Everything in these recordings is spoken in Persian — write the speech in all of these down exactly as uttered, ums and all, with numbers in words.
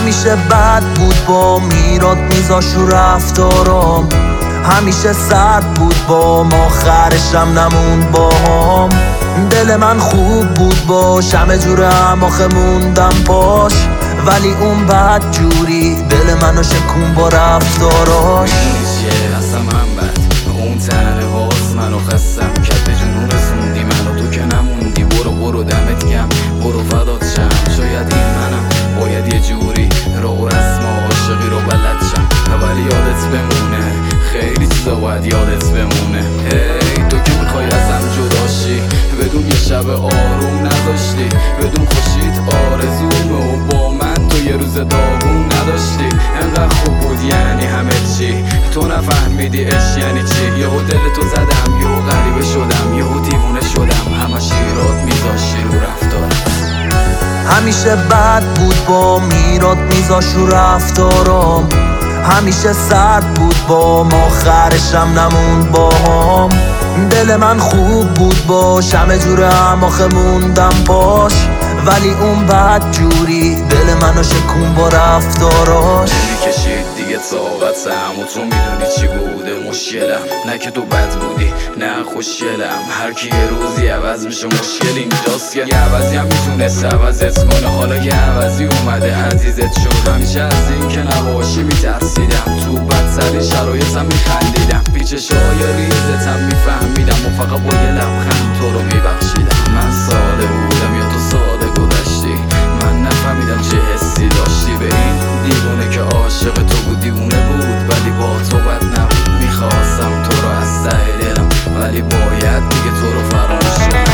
همیشه بد بود با میراد میذاش رو رفتارام، همیشه سرد بود با ما آخرشم نموند باهام. دل من خوب بود با شمه جور اماخه موندم باش، ولی اون بد جوری دل منو شکون با رفتاراش. چیه اصلا من بد اون تنه باز منو خستم کرد به جنون رسوندی منو تو که نموندی. برو برو دمت گم برو فدات شم، شاید این منم باید یه جوری رو رسم عاشقی رو بلد شم، ولی یادت بمونه خیلی چیزا باید یادت بمونه. هی تو که میخوای ازم جداشی بدون یه شب آروم نذاشتی، بدون خوشید آرزومه و با من تو یه روز داغون نداشتی. انقدر خوب بود یعنی همه چی، تو نفهمیدی عشق یعنی چی. یهو دل تو زدم یهو غریبه شدم یهو دیوونه شدم، همش ایراد میذاشتی رو رفتار. همیشه بد بود با میراد میذاش رو رفتارام، همیشه سرد بود با ما آخرشم نموند باهام. دل من خوب بود با شمه جور اماخه موندم باش، ولی اون بد جوری دل منو شکون با رفتاراش. دلی کشید دیگه طاقتم و تو میدونی چی بوده مشکلم، نه که تو بد بودی نه خوشگلم. هر کی یه روزی عوض میشه مشکل اینجاست که یه عوضی هم میتونست عوضت کنه. حالا یه عوضی اومده عزیزت شد، همیشه از این که نباشی میترسیدم، تو بدترین شرایطم میخندیدم، پیچ شای ریزتم میفهمیدم و فقط با یه لبخند تو رو میبخشیدم. من ساده بودم یا تو ساده گذشتی، من نفهمیدم چه حسی داشتی به این دیوونه که عاشق تو بود. دیوونه بود ولی با تو بد نبود، میخواستم تو رو از ته دلم ولی باید دیگه تو رو فراموش کنم.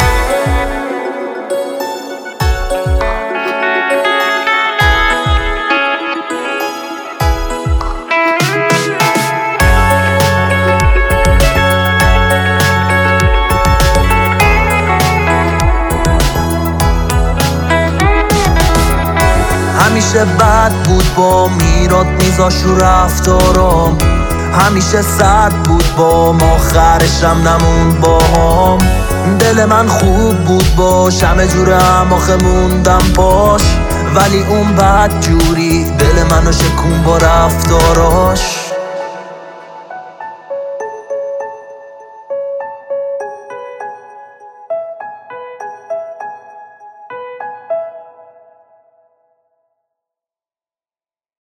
همیشه بد بود با میراد میذاش رو رفتارام، همیشه سرد بود با ما آخرشم نموند باهام. دل من خوب بود با شمه جور اماخه موندم باش، ولی اون بد جوری دل منو شکون با رفتاراش.